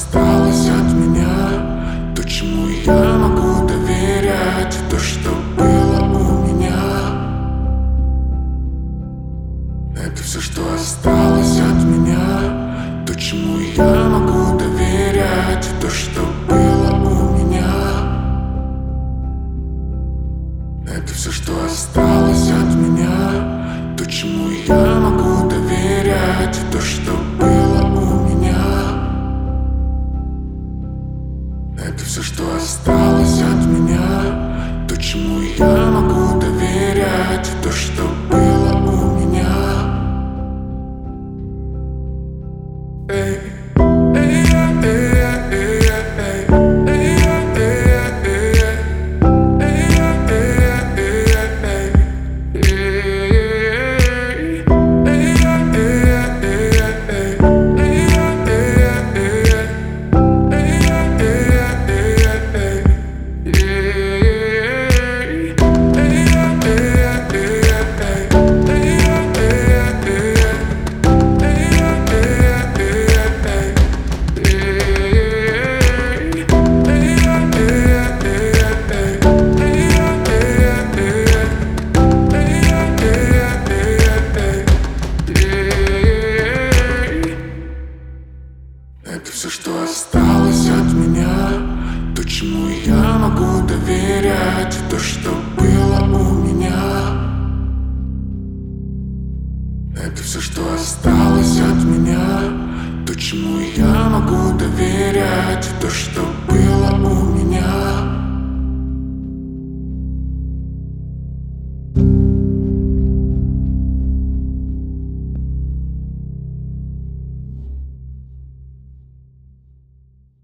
осталось от меня, то, чему я могу доверять, то, что было у меня. Это все, что осталось от меня, то, чему я могу доверять, то, что было у меня. Это все, что осталось от меня, то, чему я могу доверять, то, что было у меня. Это все, что осталось от меня, то, чему я могу доверять, то, что было у меня. Это все, что осталось от меня, то, чему я могу доверять, то, что было у меня. Это все, что осталось от меня, то, чему я могу доверять, то, что было у меня.